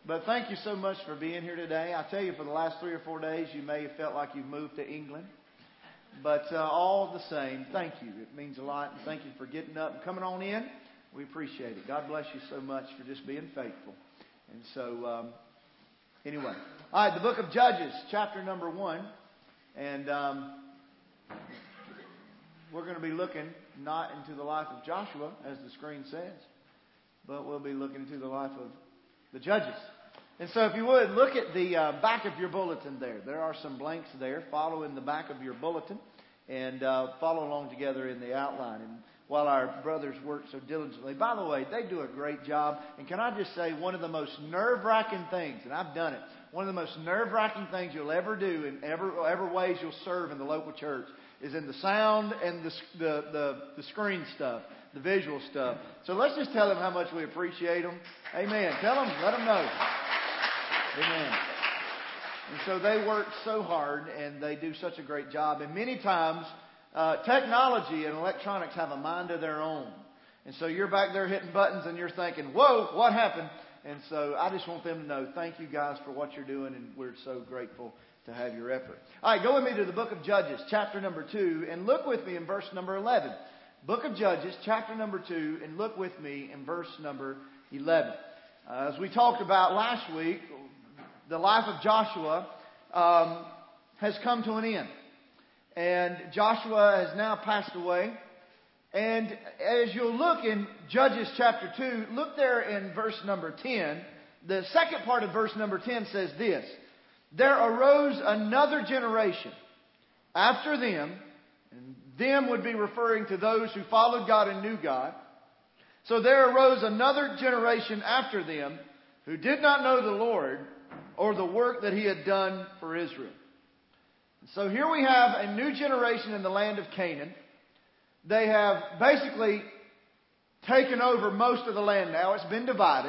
But thank you so much for being here today. I tell you, for the last 3 or 4 days, you may have felt like you've moved to England. But all the same, thank you. It means a lot. And thank you for getting up and coming on in. We appreciate it. God bless you so much for just being faithful. And so, anyway. All right, the book of Judges, chapter number 1. And we're going to be looking not into the life of Joshua, as the screen says, but we'll be looking into the life of the judges. And so if you would, look at the back of your bulletin there. There are some blanks there. Follow in the back of your bulletin and follow along together in the outline. And while our brothers work so diligently, by the way, they do a great job. And can I just say, one of the most nerve-wracking things, and I've done it, one of the most nerve-wracking things you'll ever do in ever ways you'll serve in the local church is in the sound and the screen stuff, the visual stuff. So let's just tell them how much we appreciate them. Amen. Tell them, let them know. Amen. And so they work so hard and they do such a great job. And many times, technology and electronics have a mind of their own. And so you're back there hitting buttons and you're thinking, whoa, what happened? And so I just want them to know, thank you guys for what you're doing, and we're so grateful to have your effort. All right, go with me to the book of Judges, chapter number 2, and look with me in verse number 11. Book of Judges, chapter number 2, and look with me in verse number 11. As we talked about last week, the life of Joshua has come to an end. And Joshua has now passed away. And as you'll look in Judges chapter 2, look there in verse number 10. The second part of verse number 10 says this: there arose another generation after them, and them would be referring to those who followed God and knew God. So there arose another generation after them who did not know the Lord or the work that He had done for Israel. So here we have a new generation in the land of Canaan. They have basically taken over most of the land now. It's been divided.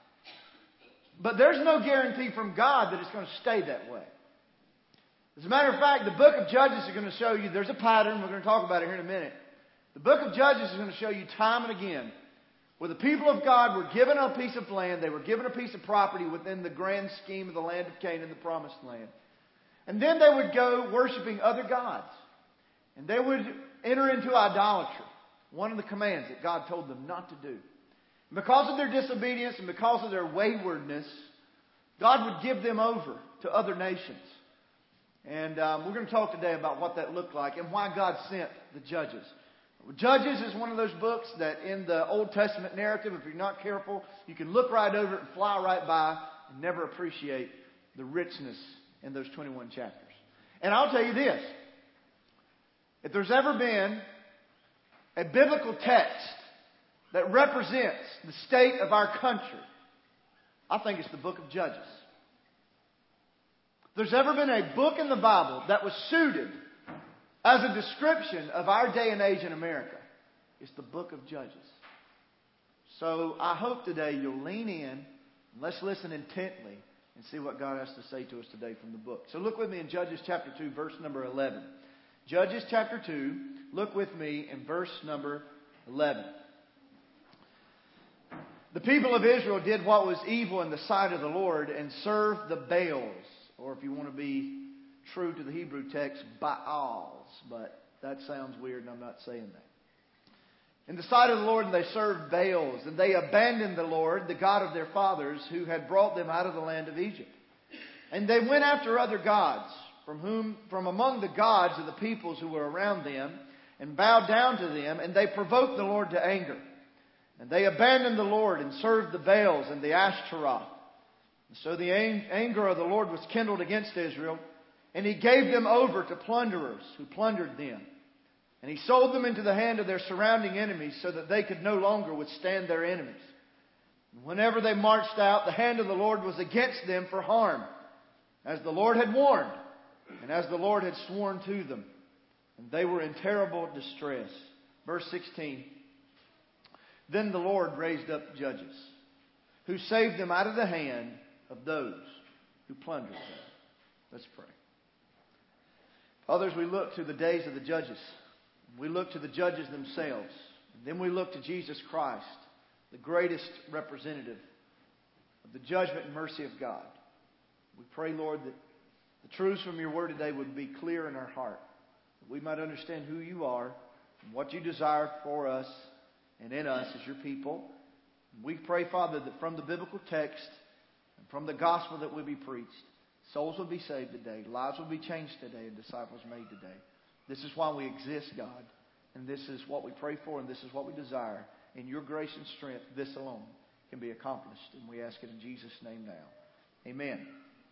But there's no guarantee from God that it's going to stay that way. As a matter of fact, the book of Judges is going to show you, there's a pattern. We're going to talk about it here in a minute. The book of Judges is going to show you time and again where the people of God were given a piece of land. They were given a piece of property within the grand scheme of the land of Canaan, the promised land. And then they would go worshiping other gods. And they would enter into idolatry, one of the commands that God told them not to do. And because of their disobedience and because of their waywardness, God would give them over to other nations. And we're going to talk today about what that looked like and why God sent the Judges. Judges is one of those books that in the Old Testament narrative, if you're not careful, you can look right over it and fly right by and never appreciate the richness in those 21 chapters. And I'll tell you this: if there's ever been a biblical text that represents the state of our country, I think it's the book of Judges. If there's ever been a book in the Bible that was suited as a description of our day and age in America, it's the book of Judges. So I hope today you'll lean in and let's listen intently and see what God has to say to us today from the book. So look with me in Judges chapter 2, verse number 11. Judges chapter 2, look with me in verse number 11. The people of Israel did what was evil in the sight of the Lord and served the Baals, or if you want to be true to the Hebrew text, Baals. But that sounds weird and I'm not saying that. In the sight of the Lord, and they served Baals, and they abandoned the Lord, the God of their fathers, who had brought them out of the land of Egypt. And they went after other gods, from among the gods of the peoples who were around them, and bowed down to them, and they provoked the Lord to anger. And they abandoned the Lord and served the Baals and the Ashtaroth. And so the anger of the Lord was kindled against Israel, and He gave them over to plunderers who plundered them. And He sold them into the hand of their surrounding enemies so that they could no longer withstand their enemies. And whenever they marched out, the hand of the Lord was against them for harm, as the Lord had warned, and as the Lord had sworn to them. And they were in terrible distress. Verse 16. Then the Lord raised up judges, who saved them out of the hand of those who plundered them. Let's pray. Fathers, we look to the days of the judges. We look to the judges themselves. And then we look to Jesus Christ, the greatest representative of the judgment and mercy of God. We pray, Lord, that the truths from your word today would be clear in our heart, that we might understand who you are and what you desire for us and in us as your people. We pray, Father, that from the biblical text and from the gospel that will be preached, souls will be saved today, lives will be changed today, and disciples made today. This is why we exist, God, and this is what we pray for, and this is what we desire. In your grace and strength, this alone can be accomplished, and we ask it in Jesus' name now. Amen.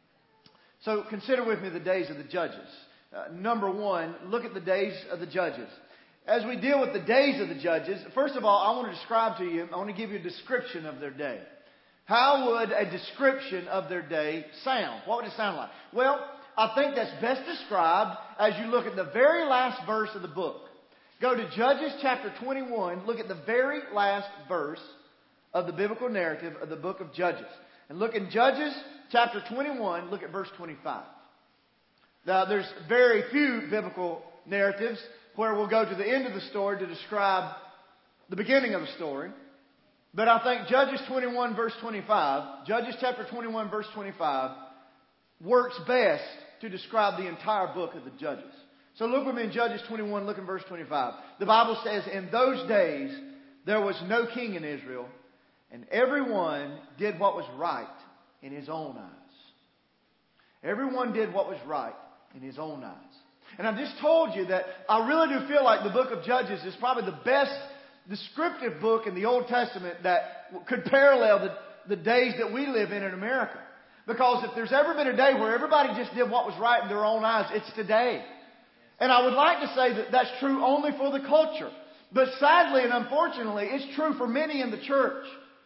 So consider with me the days of the judges. Number one, look at the days of the judges. As we deal with the days of the judges, first of all, I want to describe to you, I want to give you a description of their day. How would a description of their day sound? What would it sound like? Well, I think that's best described as you look at the very last verse of the book. Go to Judges chapter 21, look at the very last verse of the biblical narrative of the book of Judges. And look in Judges chapter 21, look at verse 25. Now, there's very few biblical narratives where we'll go to the end of the story to describe the beginning of the story. But I think Judges 21 verse 25, Judges chapter 21 verse 25, works best to describe the entire book of the Judges. So look with me in Judges 21, look in verse 25. The Bible says, in those days there was no king in Israel, and everyone did what was right in his own eyes. Everyone did what was right in his own eyes. And I've just told you that I really do feel like the book of Judges is probably the best descriptive book in the Old Testament that could parallel the days that we live in America. Because if there's ever been a day where everybody just did what was right in their own eyes, it's today. And I would like to say that that's true only for the culture. But sadly and unfortunately, it's true for many in the church.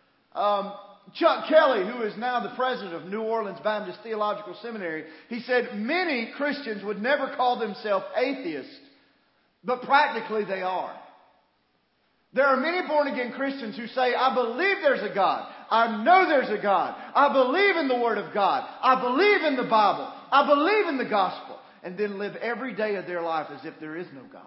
Chuck Kelly, who is now the president of New Orleans Baptist Theological Seminary, he said many Christians would never call themselves atheists, but practically they are. There are many born-again Christians who say, I believe there's a God. I know there's a God. I believe in the Word of God. I believe in the Bible. I believe in the gospel. And then live every day of their life as if there is no God.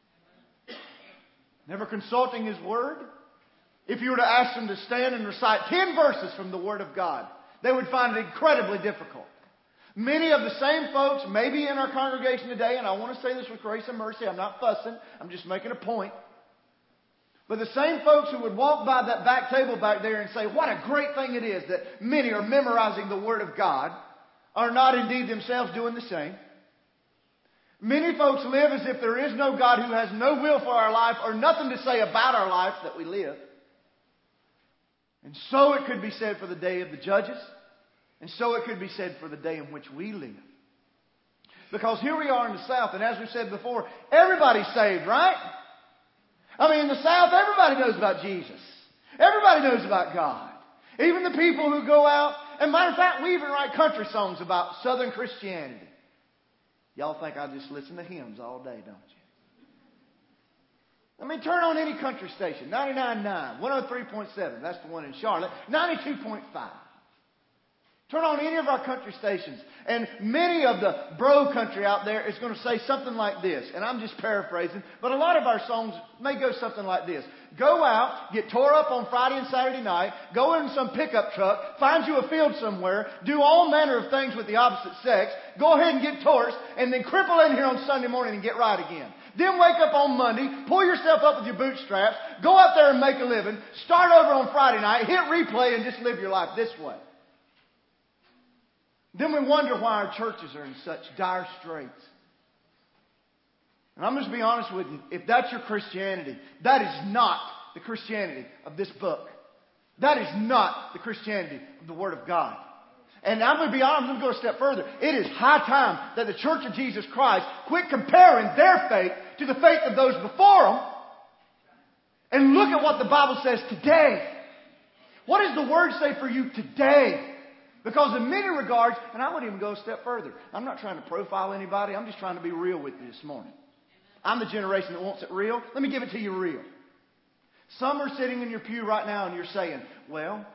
Never consulting His Word. If you were to ask them to stand and recite 10 verses from the Word of God, they would find it incredibly difficult. Many of the same folks may be in our congregation today, and I want to say this with grace and mercy. I'm not fussing. I'm just making a point. But the same folks who would walk by that back table back there and say, what a great thing it is that many are memorizing the Word of God, are not indeed themselves doing the same. Many folks live as if there is no God who has no will for our life or nothing to say about our life that we live. And so it could be said for the day of the judges. And so it could be said for the day in which we live. Because here we are in the South, and as we said before, everybody's saved, right? I mean, in the South, everybody knows about Jesus. Everybody knows about God. Even the people who go out, and matter of fact, we even write country songs about Southern Christianity. Y'all think I just listen to hymns all day, don't you? I mean, turn on any country station. 99.9, 103.7. That's the one in Charlotte. 92.5. Turn on any of our country stations. And many of the bro country out there is going to say something like this. And I'm just paraphrasing. But a lot of our songs may go something like this. Go out, get tore up on Friday and Saturday night, go in some pickup truck, find you a field somewhere, do all manner of things with the opposite sex, go ahead and get torched, and then cripple in here on Sunday morning and get right again. Then wake up on Monday, pull yourself up with your bootstraps, go out there and make a living, start over on Friday night, hit replay, and just live your life this way. Then we wonder why our churches are in such dire straits. And I'm just be honest with you. If that's your Christianity, that is not the Christianity of this book. That is not the Christianity of the Word of God. And I'm going to be honest, I'm going to go a step further. It is high time that the Church of Jesus Christ quit comparing their faith to the faith of those before them. And look at what the Bible says today. What does the Word say for you today? Because in many regards, and I wouldn't even go a step further. I'm not trying to profile anybody. I'm just trying to be real with you this morning. I'm the generation that wants it real. Let me give it to you real. Some are sitting in your pew right now and you're saying, well,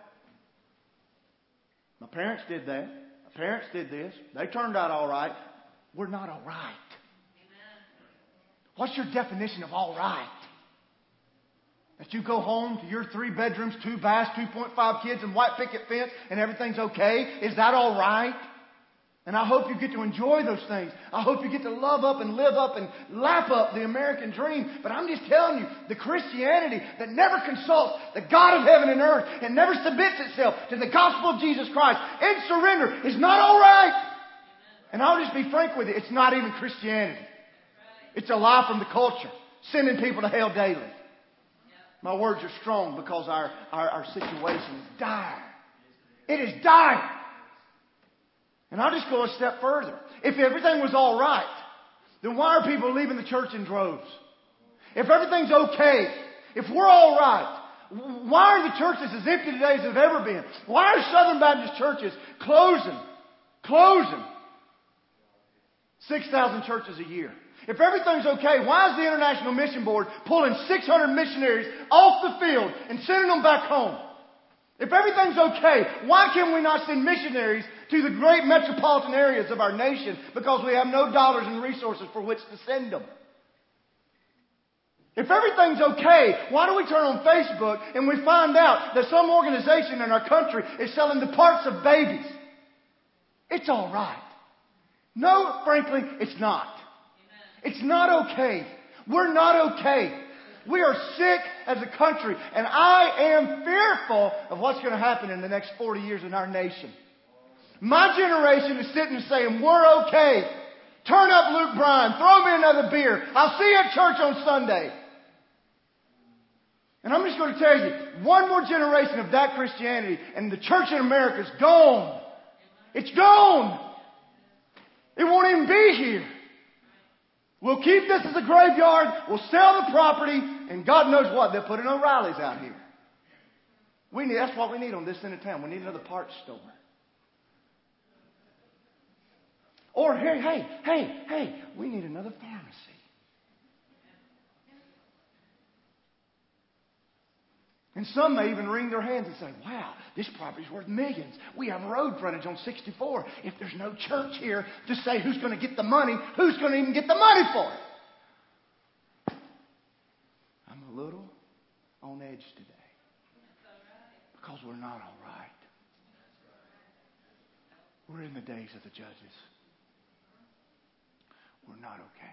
my parents did that. My parents did this. They turned out all right. We're not all right. Amen. What's your definition of all right? That you go home to your 3 bedrooms, 2 baths, 2.5 kids, and white picket fence, and everything's okay? Is that all right? And I hope you get to enjoy those things. I hope you get to love up and live up and lap up the American dream. But I'm just telling you, the Christianity that never consults the God of heaven and earth and never submits itself to the gospel of Jesus Christ in surrender is not all right. And I'll just be frank with you, it's not even Christianity. It's a lie from the culture, sending people to hell daily. My words are strong because our situation is dire. It is dire. And I'll just go a step further. If everything was all right, then why are people leaving the church in droves? If everything's okay, if we're all right, why are the churches as empty today as they've ever been? Why are Southern Baptist churches closing? 6,000 churches a year. If everything's okay, why is the International Mission Board pulling 600 missionaries off the field and sending them back home? If everything's okay, why can we not send missionaries to the great metropolitan areas of our nation because we have no dollars and resources for which to send them? If everything's okay, why do we turn on Facebook and we find out that some organization in our country is selling the parts of babies? It's all right. No, frankly, it's not. It's not okay. We're not okay. We are sick as a country, and I am fearful of what's going to happen in the next 40 years in our nation. My generation is sitting and saying, we're okay. Turn up Luke Bryan. Throw me another beer. I'll see you at church on Sunday. And I'm just going to tell you, one more generation of that Christianity, and the church in America is gone. It's gone. It won't even be here. We'll keep this as a graveyard. We'll sell the property. And God knows what. They'll put in O'Reilly's out here. That's what we need on this end of town. We need another parts store. Or, hey, we need another pharmacy. And some may even wring their hands and say, wow, this property's worth millions. We have road frontage on 64. If there's no church here to say who's going to get the money, who's going to even get the money for it? I'm a little on edge today. Because we're not all right. We're in the days of the judges. We're not okay.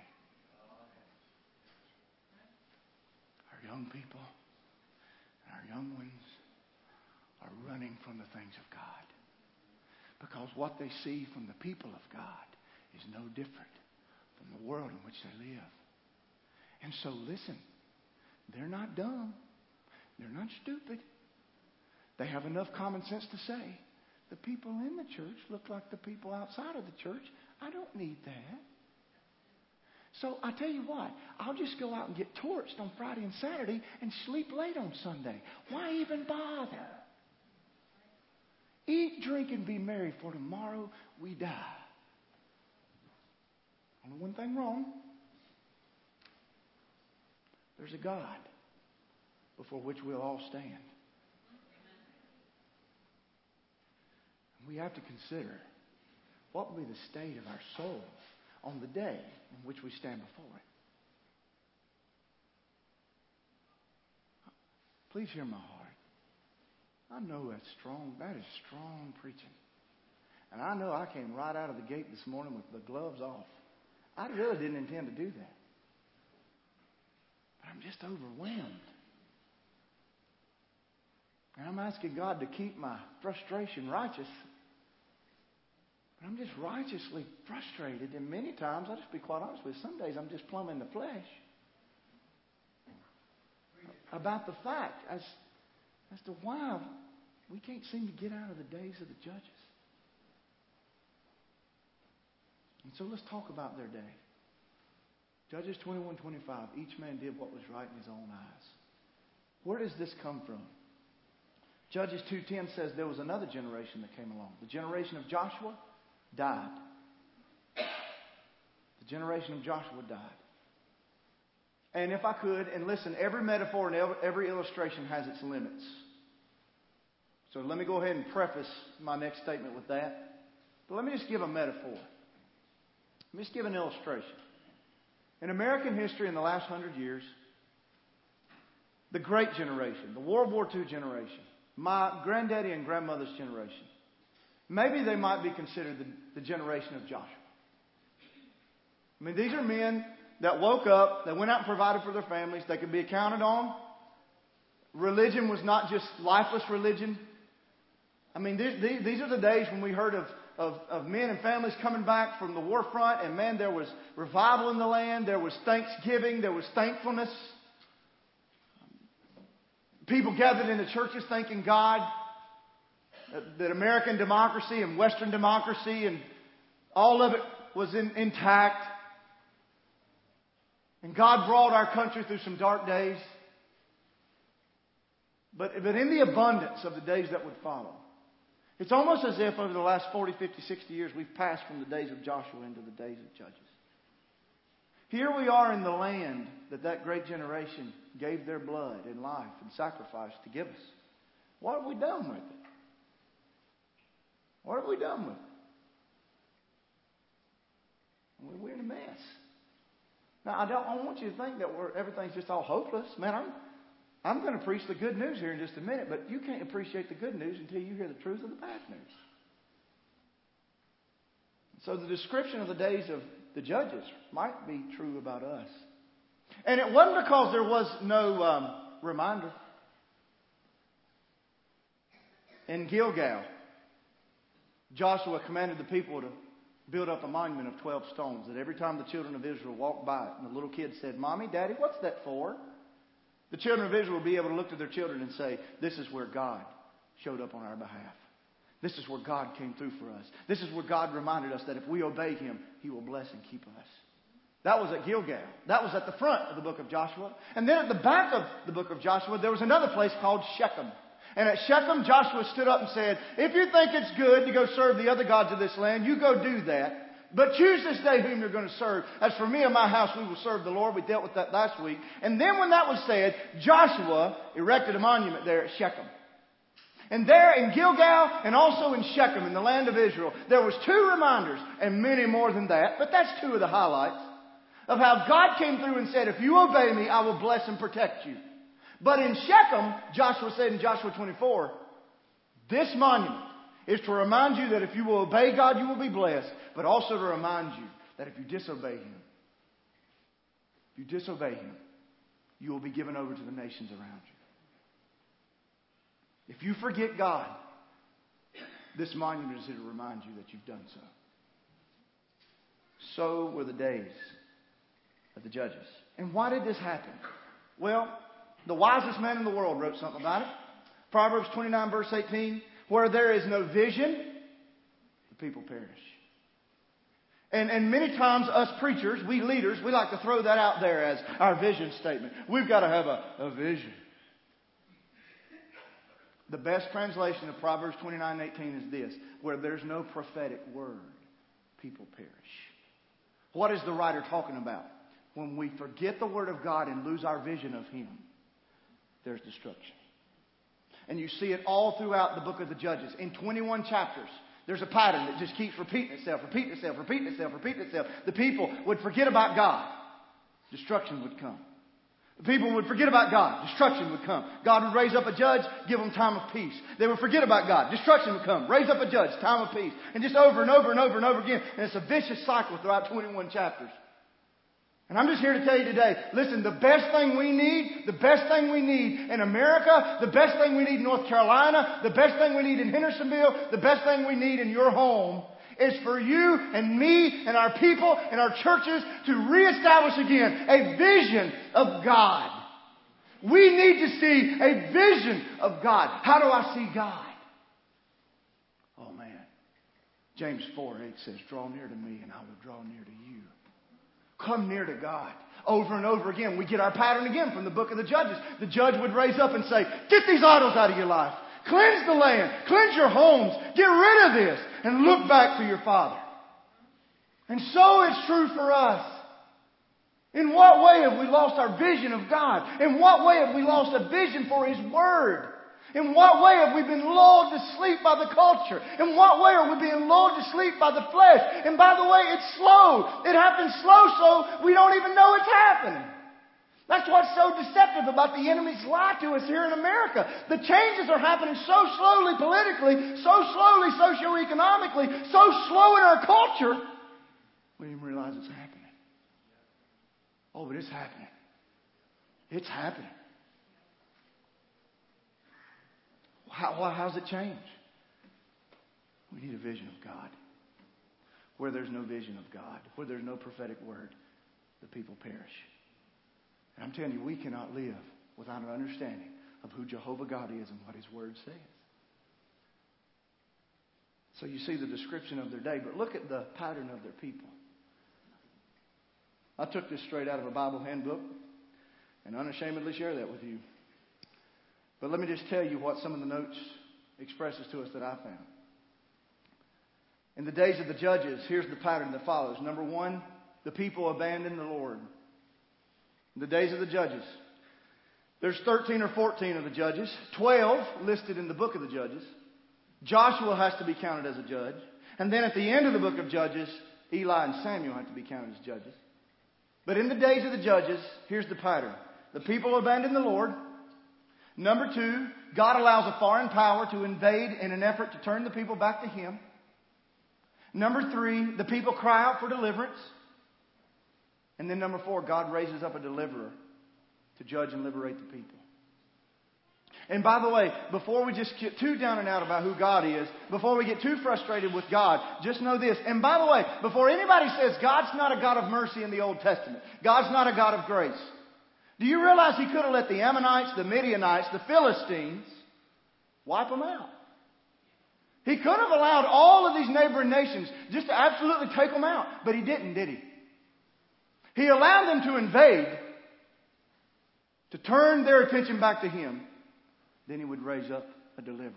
Our young people, our young ones are running from the things of God. Because what they see from the people of God is no different from the world in which they live. And so listen, they're not dumb. They're not stupid. They have enough common sense to say, the people in the church look like the people outside of the church. I don't need that. So I tell you what, I'll just go out and get torched on Friday and Saturday and sleep late on Sunday. Why even bother? Eat, drink, and be merry, for tomorrow we die. Only one thing wrong. There's a God before which we'll all stand. And we have to consider what will be the state of our soul on the day in which we stand before it. Please hear my heart. I know that's strong. That is strong preaching. And I know I came right out of the gate this morning with the gloves off. I really didn't intend to do that. But I'm just overwhelmed. And I'm asking God to keep my frustration righteous. But I'm just righteously frustrated. And many times, I'll just be quite honest with you, some days I'm just plumb in the flesh. About the fact as to why we can't seem to get out of the days of the judges. And so let's talk about their day. Judges 21:25. Each man did what was right in his own eyes. Where does this come from? Judges 2:10 says there was another generation that came along. The generation of Joshua died. The generation of Joshua died. And if I could, and listen, every metaphor and every illustration has its limits. So let me go ahead and preface my next statement with that. But let me just give a metaphor. Let me just give an illustration. In American history in the last 100 years, the great generation, the World War II generation, my granddaddy and grandmother's generation, maybe they might be considered the generation of Joshua. I mean, these are men that woke up, they went out and provided for their families, they could be counted on. Religion was not just lifeless religion. I mean, these are the days when we heard of men and families coming back from the war front, and man, there was revival in the land, there was thanksgiving, there was thankfulness. People gathered in the churches thanking God that American democracy and Western democracy and all of it was intact. And God brought our country through some dark days. But in the abundance of the days that would follow, it's almost as if over the last 40, 50, 60 years we've passed from the days of Joshua into the days of Judges. Here we are in the land that great generation gave their blood and life and sacrifice to give us. What have we done with it? What have we done with it? We're in a mess. Now, I want you to think that everything's just all hopeless. Man, I'm going to preach the good news here in just a minute, but you can't appreciate the good news until you hear the truth of the bad news. So the description of the days of the Judges might be true about us. And it wasn't because there was no reminder. In Gilgal, Joshua commanded the people to build up a monument of 12 stones that every time the children of Israel walked by it and the little kid said, "Mommy, Daddy, what's that for?" the children of Israel would be able to look to their children and say, "This is where God showed up on our behalf. This is where God came through for us. This is where God reminded us that if we obey Him, He will bless and keep us." That was at Gilgal. That was at the front of the book of Joshua. And then at the back of the book of Joshua, there was another place called Shechem. And at Shechem, Joshua stood up and said, "If you think it's good to go serve the other gods of this land, you go do that. But choose this day whom you're going to serve. As for me and my house, we will serve the Lord." We dealt with that last week. And then when that was said, Joshua erected a monument there at Shechem. And there in Gilgal and also in Shechem in the land of Israel, there was 2 reminders and many more than that. But that's 2 of the highlights of how God came through and said, "If you obey me, I will bless and protect you." But in Shechem, Joshua said in Joshua 24, this monument is to remind you that if you will obey God, you will be blessed. But also to remind you that if you disobey Him, you will be given over to the nations around you. If you forget God, this monument is here to remind you that you've done so. So were the days of the Judges. And why did this happen? Well, the wisest man in the world wrote something about it. Proverbs 29 verse 18. Where there is no vision, the people perish. And many times us preachers, we leaders, we like to throw that out there as our vision statement. We've got to have a vision. The best translation of Proverbs 29:18 is this. Where there's no prophetic word, people perish. What is the writer talking about? When we forget the Word of God and lose our vision of Him, there's destruction. And you see it all throughout the book of the Judges. In 21 chapters, there's a pattern that just keeps repeating itself. The people would forget about God. Destruction would come. The people would forget about God. Destruction would come. God would raise up a judge, give them time of peace. They would forget about God. Destruction would come. Raise up a judge, time of peace. And just over and over and over and over again. And it's a vicious cycle throughout 21 chapters. And I'm just here to tell you today, listen, the best thing we need in America, the best thing we need in North Carolina, the best thing we need in Hendersonville, the best thing we need in your home is for you and me and our people and our churches to reestablish again a vision of God. We need to see a vision of God. How do I see God? Oh man. James 4:8 says, "Draw near to me and I will draw near to you." Come near to God. Over and over again, we get our pattern again from the book of the Judges. The judge would raise up and say, "Get these idols out of your life. Cleanse the land. Cleanse your homes. Get rid of this and look back to your Father." And so it's true for us. In what way have we lost our vision of God? In what way have we lost a vision for His Word? In what way have we been lulled to sleep by the culture? In what way are we being lulled to sleep by the flesh? And by the way, it's slow. It happens slow, so we don't even know it's happening. That's what's so deceptive about the enemy's lie to us here in America. The changes are happening so slowly politically, so slowly socioeconomically, so slow in our culture, we didn't realize it's happening. Oh, but it's happening. It's happening. How's it change? We need a vision of God. Where there's no vision of God, where there's no prophetic word, the people perish. And I'm telling you, we cannot live without an understanding of who Jehovah God is and what His Word says. So you see the description of their day, but look at the pattern of their people. I took this straight out of a Bible handbook and unashamedly share that with you. But let me just tell you what some of the notes expresses to us that I found. In the days of the judges, here's the pattern that follows. Number one, the people abandoned the Lord. In the days of the judges, there's 13 or 14 of the judges, 12 listed in the book of the judges. Joshua has to be counted as a judge. And then at the end of the book of Judges, Eli and Samuel have to be counted as judges. But in the days of the judges, here's the pattern. The people abandoned the Lord. Number two, God allows a foreign power to invade in an effort to turn the people back to Him. Number three, the people cry out for deliverance. And then number four, God raises up a deliverer to judge and liberate the people. And by the way, before we just get too down and out about who God is, before we get too frustrated with God, just know this. And by the way, before anybody says God's not a God of mercy in the Old Testament, God's not a God of grace, do you realize He could have let the Ammonites, the Midianites, the Philistines wipe them out? He could have allowed all of these neighboring nations just to absolutely take them out. But He didn't, did He? He allowed them to invade, to turn their attention back to Him. Then He would raise up a deliverer.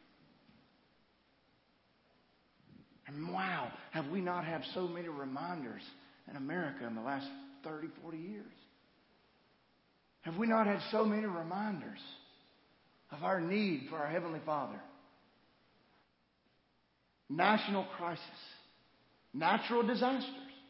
And wow, have we not had so many reminders in America in the last 30, 40 years? Have we not had so many reminders of our need for our Heavenly Father? National crisis. Natural disasters.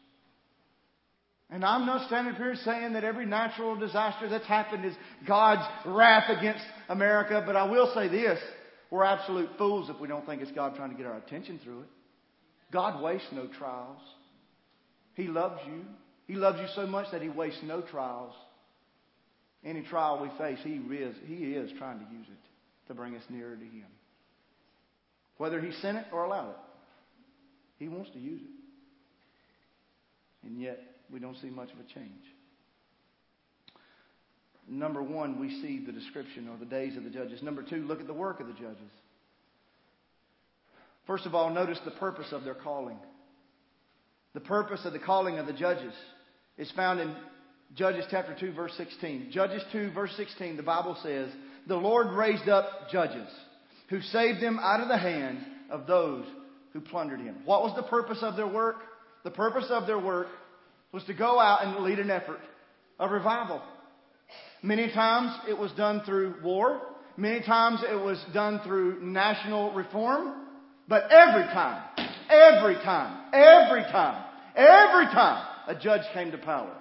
And I'm not standing here saying that every natural disaster that's happened is God's wrath against America. But I will say this. We're absolute fools if we don't think it's God trying to get our attention through it. God wastes no trials. He loves you. He loves you so much that He wastes no trials. Any trial we face, He is trying to use it to bring us nearer to Him. Whether He sent it or allowed it, He wants to use it. And yet, we don't see much of a change. Number one, we see the description or the days of the judges. Number two, look at the work of the judges. First of all, notice the purpose of their calling. The purpose of the calling of the judges is found in Judges chapter 2, verse 16. Judges 2, verse 16, the Bible says, "The Lord raised up judges who saved them out of the hand of those who plundered Him." What was the purpose of their work? The purpose of their work was to go out and lead an effort of revival. Many times it was done through war. Many times it was done through national reform. But every time a judge came to power,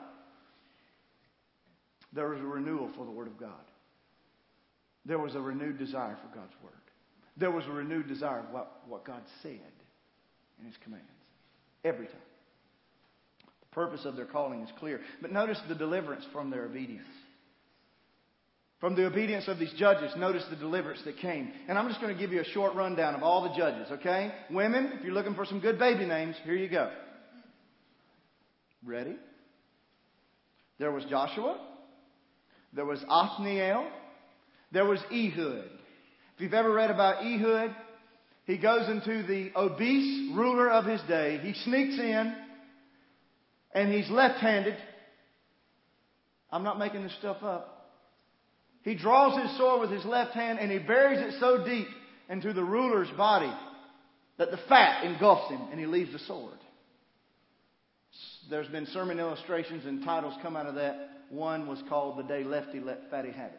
there was a renewal for the Word of God. There was a renewed desire for God's Word. There was a renewed desire of what God said in His commands. Every time. The purpose of their calling is clear. But notice the deliverance from their obedience. From the obedience of these judges, notice the deliverance that came. And I'm just going to give you a short rundown of all the judges, okay? Women, if you're looking for some good baby names, here you go. Ready? There was Joshua. There was Othniel. There was Ehud. If you've ever read about Ehud, he goes into the obese ruler of his day. He sneaks in, and he's left-handed. I'm not making this stuff up. He draws his sword with his left hand, and he buries it so deep into the ruler's body that the fat engulfs him, and he leaves the sword. There's been sermon illustrations and titles come out of that. One was called "The Day Lefty Let Fatty Have It."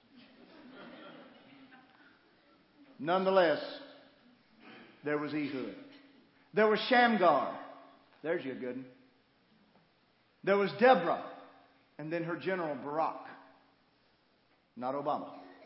Nonetheless, there was Ehud. There was Shamgar. There's your good one. There was Deborah. And then her general, Barak. Not Obama.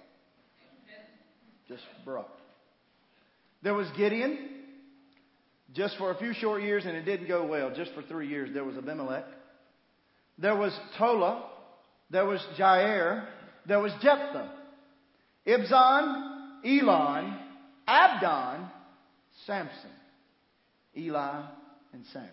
Just Barak. There was Gideon. Just for a few short years, and it didn't go well. Just for 3 years, there was Abimelech. There was Tola. There was Jair. There was Jephthah. Ibzan, Elon, Abdon, Samson, Eli, and Samuel.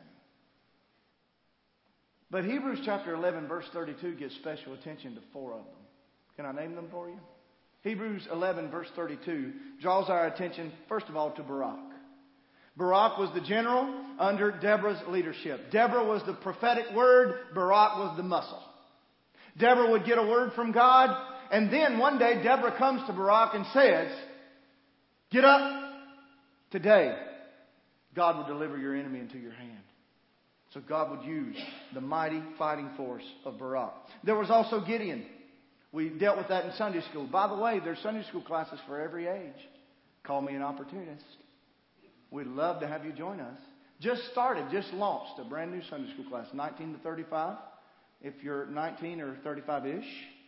But Hebrews chapter 11, verse 32 gives special attention to 4 of them. Can I name them for you? Hebrews 11, verse 32 draws our attention, first of all, to Barak. Barak was the general under Deborah's leadership. Deborah was the prophetic word. Barak was the muscle. Deborah would get a word from God. And then one day Deborah comes to Barak and says, get up. Today, God will deliver your enemy into your hand. So God would use the mighty fighting force of Barak. There was also Gideon. We dealt with that in Sunday school. By the way, there's Sunday school classes for every age. Call me an opportunist. We'd love to have you join us. Just launched a brand new Sunday school class, 19 to 35. If you're 19 or 35-ish,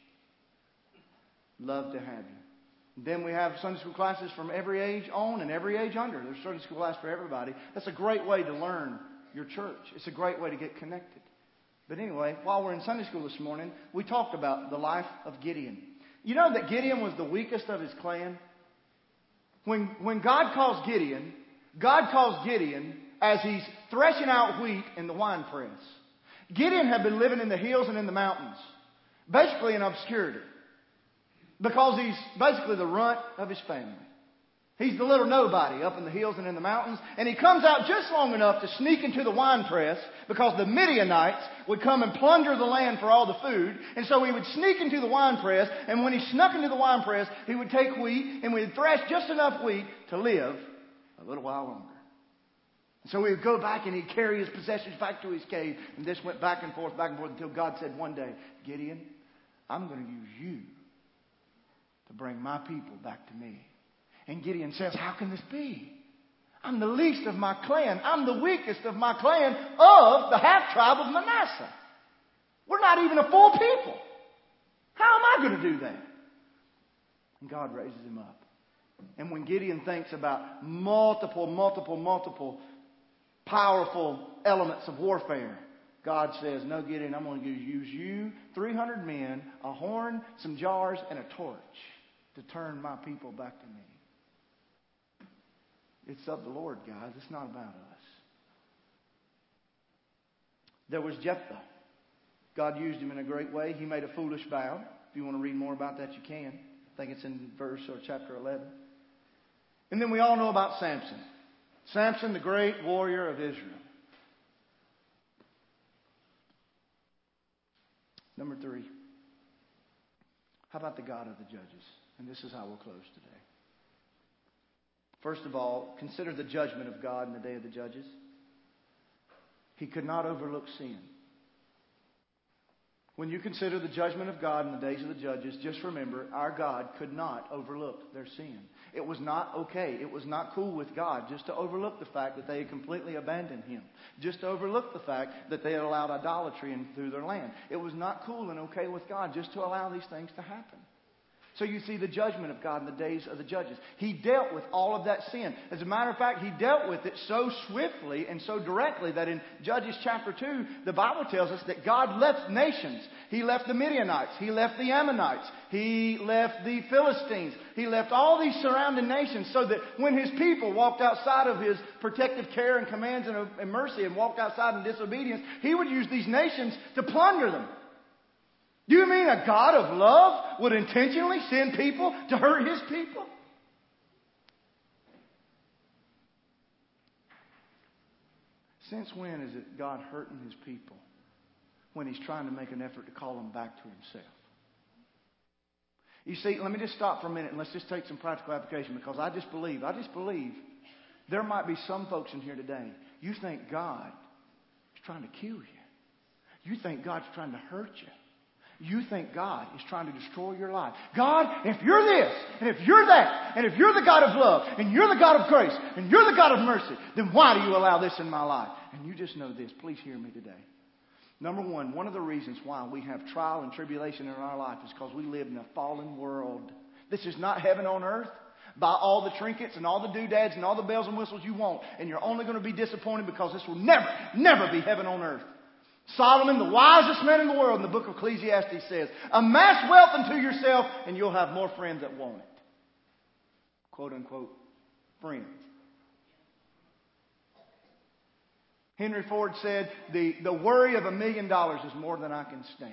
love to have you. Then we have Sunday school classes from every age on and every age under. There's Sunday school class for everybody. That's a great way to learn your church. It's a great way to get connected. But anyway, while we're in Sunday school this morning, we talked about the life of Gideon. You know that Gideon was the weakest of his clan? When God calls Gideon as he's threshing out wheat in the winepress. Gideon had been living in the hills and in the mountains, basically in obscurity, because he's basically the runt of his family. He's the little nobody up in the hills and in the mountains, and he comes out just long enough to sneak into the winepress because the Midianites would come and plunder the land for all the food, and so he would sneak into the winepress, and when he snuck into the winepress, he would take wheat, and we'd thresh just enough wheat to live a little while longer. So he would go back and he'd carry his possessions back to his cave. And this went back and forth until God said one day, Gideon, I'm going to use you to bring my people back to me. And Gideon says, how can this be? I'm the least of my clan. I'm the weakest of my clan of the half-tribe of Manasseh. We're not even a full people. How am I going to do that? And God raises him up. And when Gideon thinks about multiple powerful elements of warfare, God says, no, Gideon, I'm going to use you, 300 men, a horn, some jars, and a torch to turn my people back to me. It's of the Lord, guys. It's not about us. There was Jephthah. God used him in a great way. He made a foolish vow. If you want to read more about that, you can. I think it's in verse or chapter 11. And then we all know about Samson. Samson, the great warrior of Israel. Number 3. How about the God of the judges? And this is how we'll close today. First of all, consider the judgment of God in the day of the judges. He could not overlook sin. When you consider the judgment of God in the days of the judges, just remember, our God could not overlook their sin. It was not okay. It was not cool with God just to overlook the fact that they had completely abandoned Him. Just to overlook the fact that they had allowed idolatry in through their land. It was not cool and okay with God just to allow these things to happen. So you see the judgment of God in the days of the judges. He dealt with all of that sin. As a matter of fact, He dealt with it so swiftly and so directly that in Judges chapter 2, the Bible tells us that God left nations. He left the Midianites. He left the Ammonites. He left the Philistines. He left all these surrounding nations so that when His people walked outside of His protective care and commands and mercy and walked outside in disobedience, He would use these nations to plunder them. Do you mean a God of love would intentionally send people to hurt His people? Since when is it God hurting His people when He's trying to make an effort to call them back to Himself? You see, let me just stop for a minute and let's just take some practical application, because I just believe there might be some folks in here today. You think God is trying to kill you. You think God's trying to hurt you. You think God is trying to destroy your life. God, if you're this, and if you're that, and if you're the God of love, and you're the God of grace, and you're the God of mercy, then why do you allow this in my life? And you just know this. Please hear me today. Number one of the reasons why we have trial and tribulation in our life is because we live in a fallen world. This is not heaven on earth. Buy all the trinkets and all the doodads and all the bells and whistles you want, and you're only going to be disappointed because this will never be heaven on earth. Solomon, the wisest man in the world, in the book of Ecclesiastes says, amass wealth unto yourself and you'll have more friends that want it. Quote unquote, friends. Henry Ford said, the worry of $1 million is more than I can stand.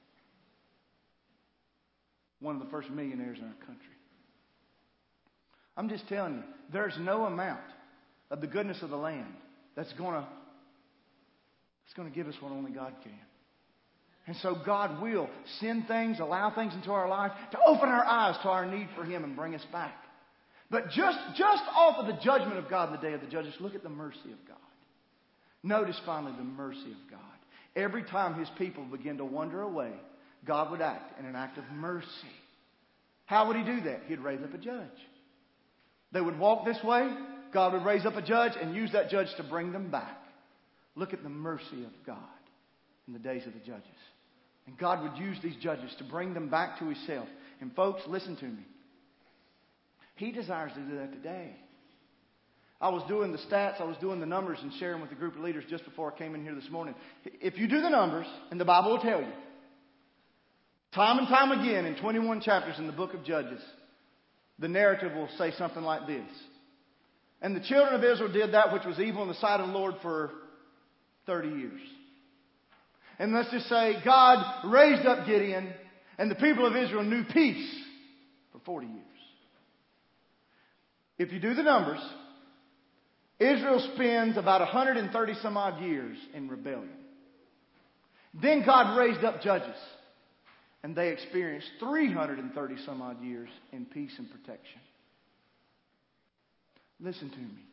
One of the first millionaires in our country. I'm just telling you, there's no amount of the goodness of the land that's going to give us what only God can. And so God will send things, allow things into our life to open our eyes to our need for Him and bring us back. But just off of the judgment of God in the day of the judges, look at the mercy of God. Notice finally the mercy of God. Every time His people begin to wander away, God would act in an act of mercy. How would He do that? He'd raise up a judge. They would walk this way, God would raise up a judge and use that judge to bring them back. Look at the mercy of God in the days of the judges. And God would use these judges to bring them back to Himself. And folks, listen to me. He desires to do that today. I was doing the stats, I was doing the numbers and sharing with a group of leaders just before I came in here this morning. If you do the numbers, and the Bible will tell you, time and time again in 21 chapters in the book of Judges, the narrative will say something like this. And the children of Israel did that which was evil in the sight of the Lord for 30 years. And let's just say God raised up Gideon and the people of Israel knew peace for 40 years. If you do the numbers, Israel spends about 130 some odd years in rebellion. Then God raised up judges. And they experienced 330 some odd years in peace and protection. Listen to me.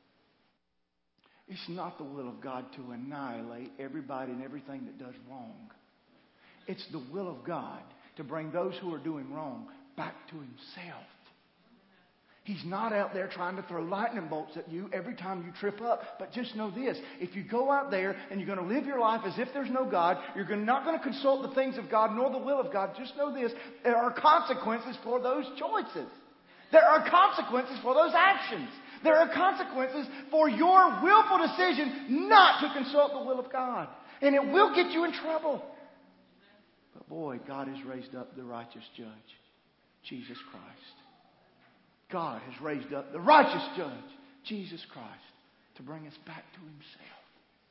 It's not the will of God to annihilate everybody and everything that does wrong. It's the will of God to bring those who are doing wrong back to Himself. He's not out there trying to throw lightning bolts at you every time you trip up. But just know this. If you go out there and you're going to live your life as if there's no God, you're not going to consult the things of God nor the will of God. Just know this. There are consequences for those choices. There are consequences for those actions. There are consequences for your willful decision not to consult the will of God. And it will get you in trouble. But boy, God has raised up the righteous judge, Jesus Christ. God has raised up the righteous judge, Jesus Christ, to bring us back to Himself.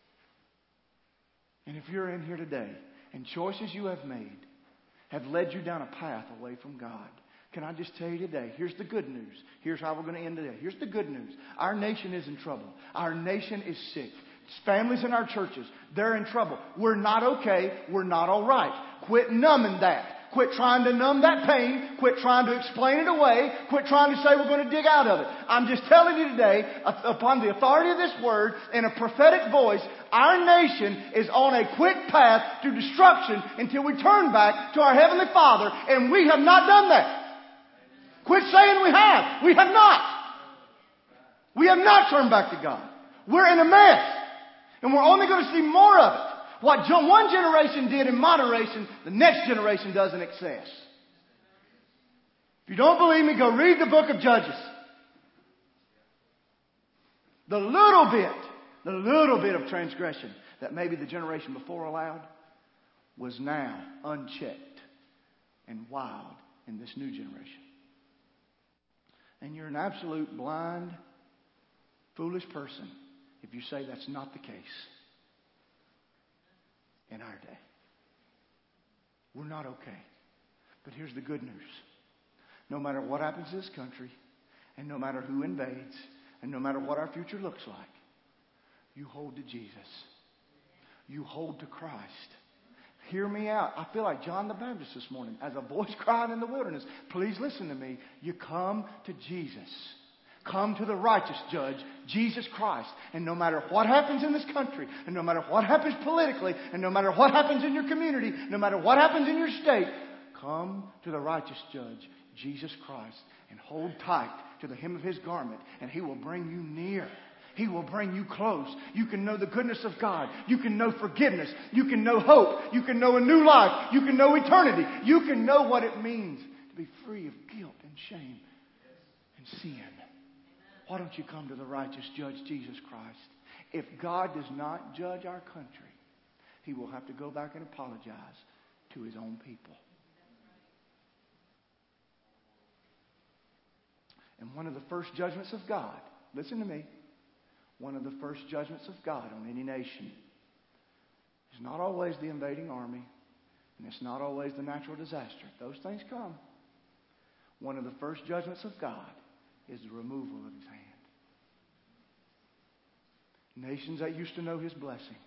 And if you're in here today and choices you have made have led you down a path away from God, can I just tell you today, here's the good news. Here's how we're going to end today. Here's the good news. Our nation is in trouble. Our nation is sick. Families in our churches, they're in trouble. We're not okay. We're not all right. Quit numbing that. Quit trying to numb that pain. Quit trying to explain it away. Quit trying to say we're going to dig out of it. I'm just telling you today, upon the authority of this word, in a prophetic voice, our nation is on a quick path to destruction until we turn back to our Heavenly Father, and we have not done that. Quit saying we have. We have not. We have not turned back to God. We're in a mess. And we're only going to see more of it. What one generation did in moderation, the next generation does in excess. If you don't believe me, go read the book of Judges. The little bit of transgression that maybe the generation before allowed was now unchecked and wild in this new generation. And you're an absolute blind, foolish person if you say that's not the case in our day. We're not okay. But here's the good news. No matter what happens to this country, and no matter who invades, and no matter what our future looks like, you hold to Jesus. You hold to Christ. Hear me out. I feel like John the Baptist this morning, as a voice crying in the wilderness. Please listen to me. You come to Jesus. Come to the righteous judge, Jesus Christ. And no matter what happens in this country, and no matter what happens politically, and no matter what happens in your community, no matter what happens in your state, come to the righteous judge, Jesus Christ, and hold tight to the hem of His garment, and He will bring you near. He will bring you close. You can know the goodness of God. You can know forgiveness. You can know hope. You can know a new life. You can know eternity. You can know what it means to be free of guilt and shame and sin. Why don't you come to the righteous judge, Jesus Christ? If God does not judge our country, He will have to go back and apologize to His own people. And one of the first judgments of God, listen to me, one of the first judgments of God on any nation is not always the invading army, and it's not always the natural disaster. Those things come. One of the first judgments of God is the removal of His hand. Nations that used to know His blessing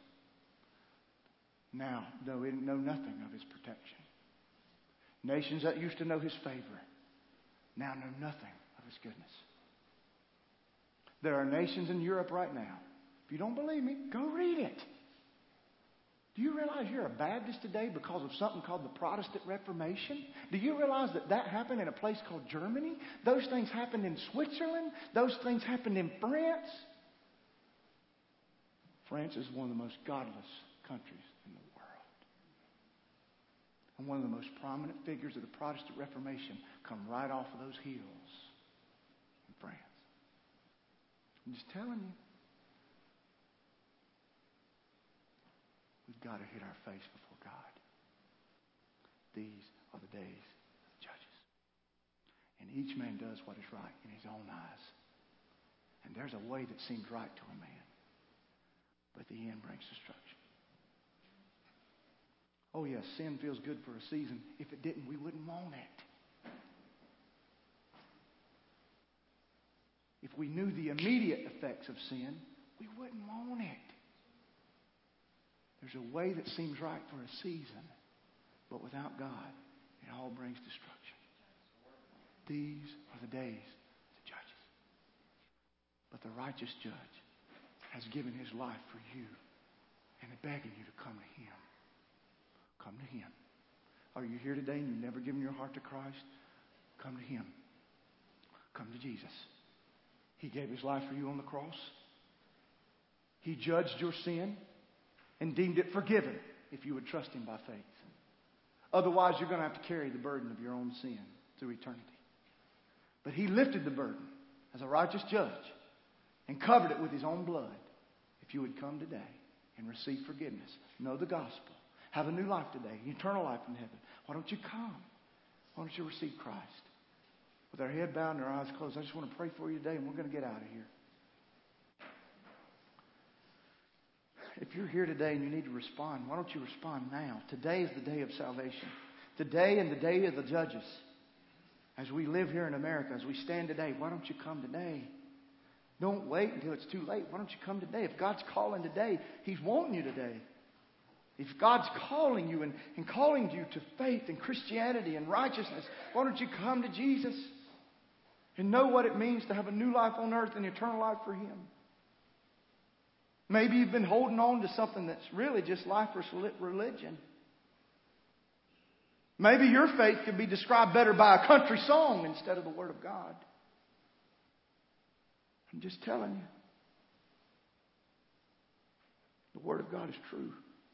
now know nothing of His protection. Nations that used to know His favor now know nothing of His goodness. There are nations in Europe right now. If you don't believe me, go read it. Do you realize you're a Baptist today because of something called the Protestant Reformation? Do you realize that happened in a place called Germany? Those things happened in Switzerland. Those things happened in France. France is one of the most godless countries in the world. And one of the most prominent figures of the Protestant Reformation come right off of those hills in France. I'm just telling you. We've got to hit our face before God. These are the days of the judges. And each man does what is right in his own eyes. And there's a way that seems right to a man, but the end brings destruction. Oh yes, sin feels good for a season. If it didn't, we wouldn't want it. If we knew the immediate effects of sin, we wouldn't want it. There's a way that seems right for a season, but without God, it all brings destruction. These are the days of the judges. But the righteous judge has given his life for you and is begging you to come to Him. Come to Him. Are you here today and you've never given your heart to Christ? Come to Him. Come to Jesus. He gave His life for you on the cross. He judged your sin and deemed it forgiven if you would trust Him by faith. Otherwise, you're going to have to carry the burden of your own sin through eternity. But He lifted the burden as a righteous judge and covered it with His own blood. If you would come today and receive forgiveness, know the gospel, have a new life today, eternal life in heaven, why don't you come? Why don't you receive Christ? With our head bowed and our eyes closed, I just want to pray for you today, and we're going to get out of here. If you're here today and you need to respond, why don't you respond now? Today is the day of salvation. Today and the day of the judges. As we live here in America, as we stand today, why don't you come today? Don't wait until it's too late. Why don't you come today? If God's calling today, He's wanting you today. If God's calling you and calling you to faith and Christianity and righteousness, why don't you come to Jesus and know what it means to have a new life on earth and eternal life for Him? Maybe you've been holding on to something that's really just lifeless religion. Maybe your faith could be described better by a country song instead of the Word of God. I'm just telling you. The Word of God is true.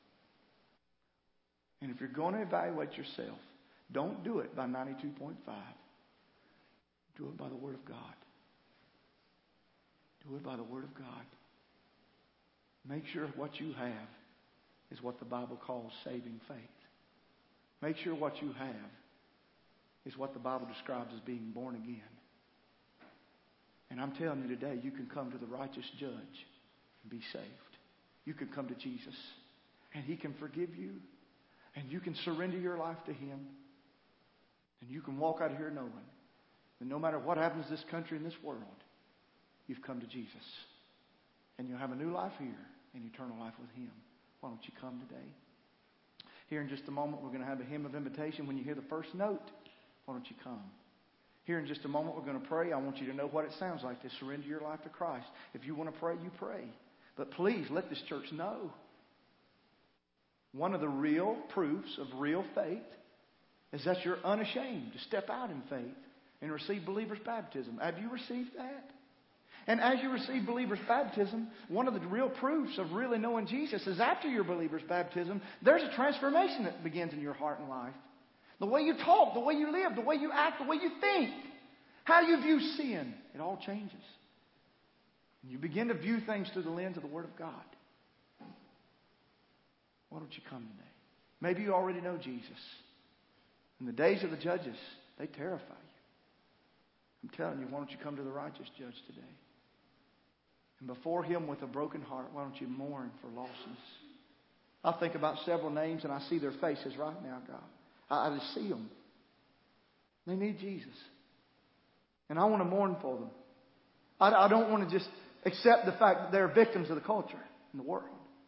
And if you're going to evaluate yourself, don't do it by 92.5. Do it by the Word of God. Do it by the Word of God. Make sure what you have is what the Bible calls saving faith. Make sure what you have is what the Bible describes as being born again. And I'm telling you today, you can come to the righteous judge and be saved. You can come to Jesus and He can forgive you. And you can surrender your life to Him. And you can walk out of here knowing that no matter what happens to this country and this world, you've come to Jesus. And you'll have a new life here and eternal life with Him. Why don't you come today? Here in just a moment, we're going to have a hymn of invitation. When you hear the first note, why don't you come? Here in just a moment, we're going to pray. I want you to know what it sounds like to surrender your life to Christ. If you want to pray, you pray. But please let this church know. One of the real proofs of real faith is that you're unashamed to step out in faith and receive believer's baptism. Have you received that? And as you receive believer's baptism, one of the real proofs of really knowing Jesus is after your believer's baptism, there's a transformation that begins in your heart and life. The way you talk, the way you live, the way you act, the way you think, how you view sin, it all changes. And you begin to view things through the lens of the Word of God. Why don't you come today? Maybe you already know Jesus. In the days of the judges, they terrify you. I'm telling you, why don't you come to the righteous judge today? And before Him with a broken heart, why don't you mourn for lostness? I think about several names and I see their faces right now, God. I just see them. They need Jesus. And I want to mourn for them. I don't want to just accept the fact that they're victims of the culture and the world.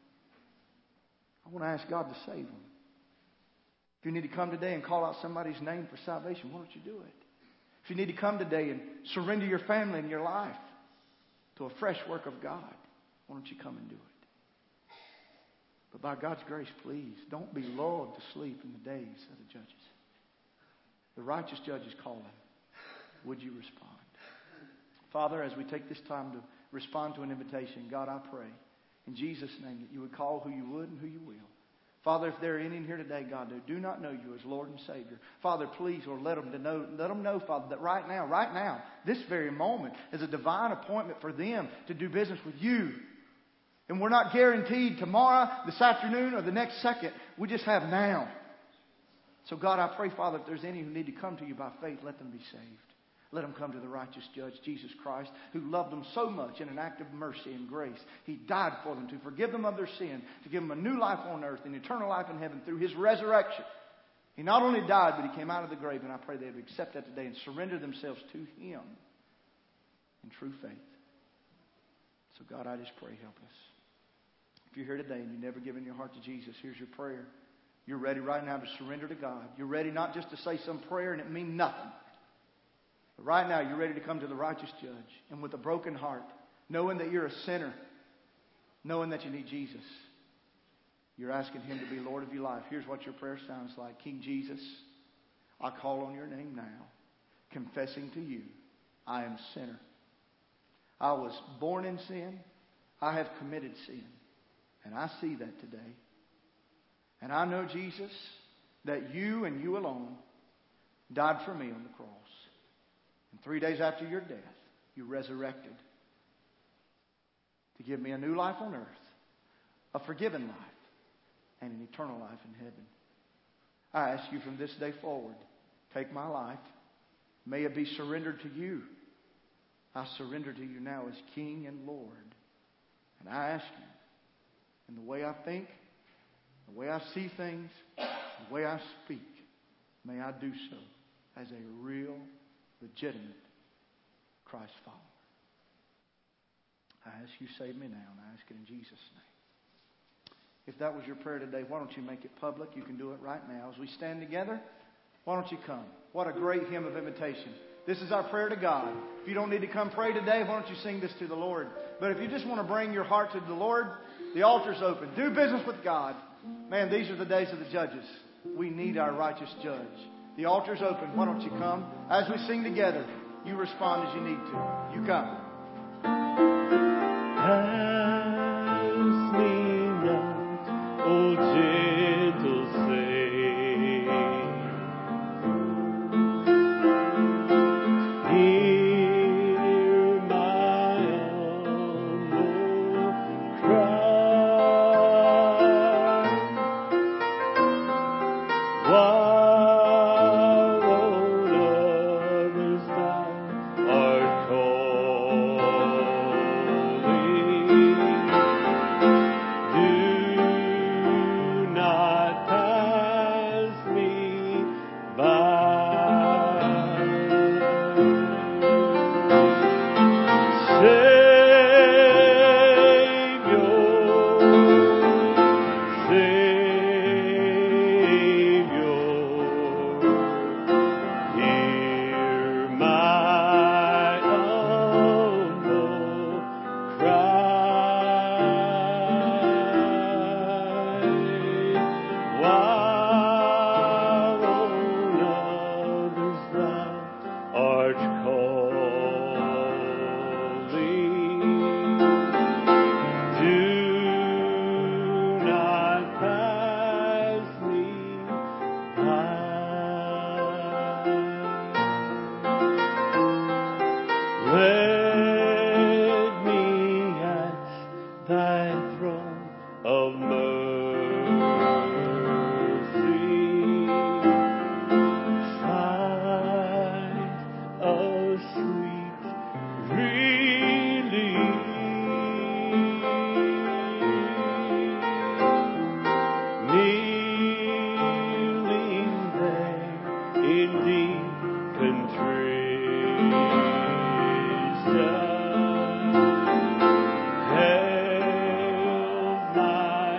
I want to ask God to save them. If you need to come today and call out somebody's name for salvation, why don't you do it? If you need to come today and surrender your family and your life to a fresh work of God, why don't you come and do it? But by God's grace, please, don't be lulled to sleep in the days of the judges. The righteous judge is calling. Would you respond? Father, as we take this time to respond to an invitation, God, I pray in Jesus' name that you would call who you would and who you will. Father, if there are any in here today, God, who do not know you as Lord and Savior, Father, please, Lord, let them know, Father, that right now, this very moment is a divine appointment for them to do business with you. And we're not guaranteed tomorrow, this afternoon, or the next second. We just have now. So, God, I pray, Father, if there's any who need to come to you by faith, let them be saved. Let them come to the righteous judge, Jesus Christ, who loved them so much in an act of mercy and grace. He died for them to forgive them of their sin, to give them a new life on earth and eternal life in heaven through His resurrection. He not only died, but He came out of the grave, and I pray they would accept that today and surrender themselves to Him in true faith. So, God, I just pray, help us. If you're here today and you've never given your heart to Jesus, here's your prayer. You're ready right now to surrender to God. You're ready not just to say some prayer and it mean nothing. But right now, you're ready to come to the righteous judge. And with a broken heart, knowing that you're a sinner, knowing that you need Jesus, you're asking Him to be Lord of your life. Here's what your prayer sounds like. King Jesus, I call on your name now, confessing to you, I am a sinner. I was born in sin. I have committed sin. And I see that today. And I know, Jesus, that you and you alone died for me on the cross. And 3 days after your death, you resurrected to give me a new life on earth, a forgiven life, and an eternal life in heaven. I ask you from this day forward, take my life. May it be surrendered to you. I surrender to you now as King and Lord. And I ask you, in the way I think, the way I see things, the way I speak, may I do so as a real, legitimate Christ follower. I ask you, save me now, and I ask it in Jesus' name. If that was your prayer today, why don't you make it public? You can do it right now. As we stand together, why don't you come? What a great hymn of invitation. This is our prayer to God. If you don't need to come pray today, why don't you sing this to the Lord? But if you just want to bring your heart to the Lord, the altar's open. Do business with God. Man, these are the days of the judges. We need our righteous judge. The altar's open. Why don't you come? As we sing together, you respond as you need to. You come. Pass me not, O gentle Savior. Hear my humble cry. While on others thou art calling, of mercy. Find a sweet relief. Kneeling there in deep contrition, help my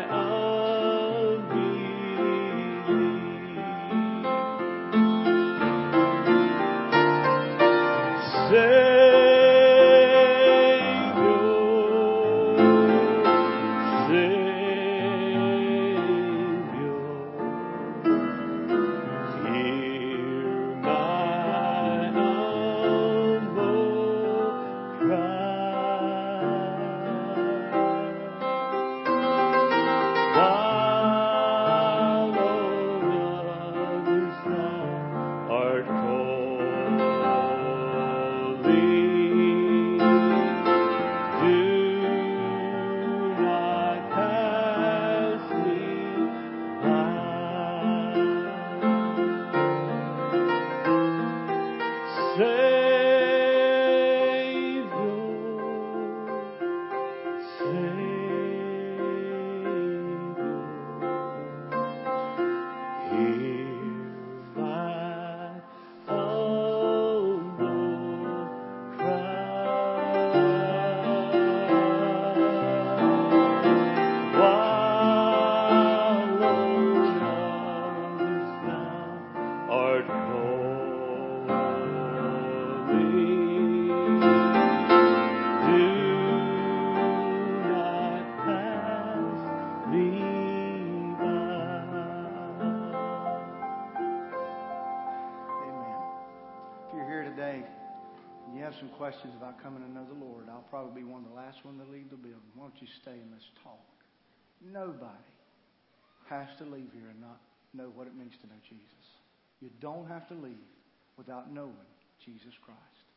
Some questions about coming to know the Lord, I'll probably be one of the last ones to leave the building. Why don't you stay and let's talk? Nobody has to leave here and not know what it means to know Jesus. You don't have to leave without knowing Jesus Christ.